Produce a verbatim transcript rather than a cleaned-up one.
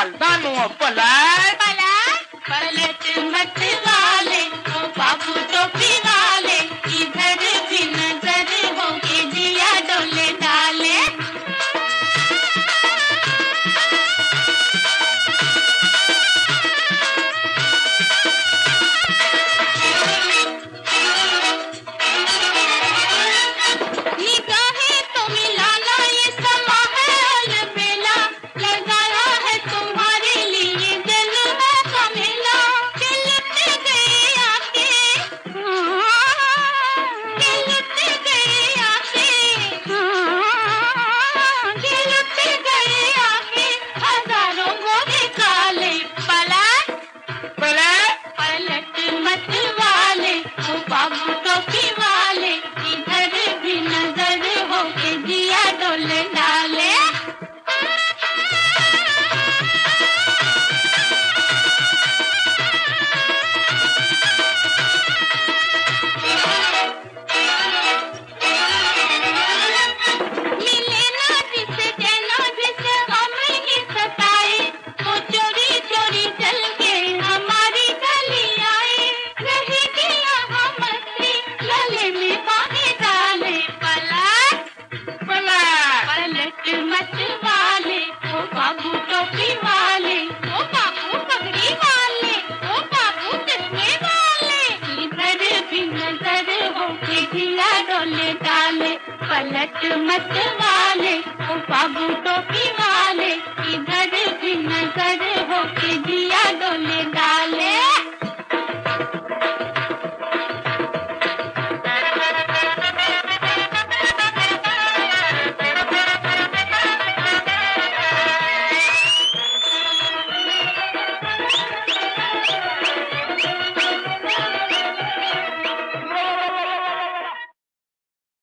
बाल दानों पलट पलट पलट मत वाले ओ बाबू टोपी वाले, इधर भी नजर हो के जिया डोले डाले। निगाहें तो मिला ला ये समा है अलबेला, लगाया है तुम्हारे लिए दिल है का मेला। खिलते गए आके, खिलते गए आके, खिलते गए आके हजारों गोरे काले। पलट पलट पलट मत वाले ओ बाबू टोपी वाले, इधर भी नजर हो के जिया डोले डाले। मिले ना जिसे कहना जिसे हमें ही सताए, वो चोरी चोरी चल के हमारी गली आए। नहीं किया हम मस्ती गले में बाहें डाले। पलट पलट पलट मत वाले ओ बाबू टोपी वाले, ओ बाबू पगड़ी वाले, ओ बाबू चश्मे वाले, इधर भी नजर हो के जिया डोले डाले। पलट मत वाले ओ बाबू टोपी वाले, इधर भी नजर हो के जिया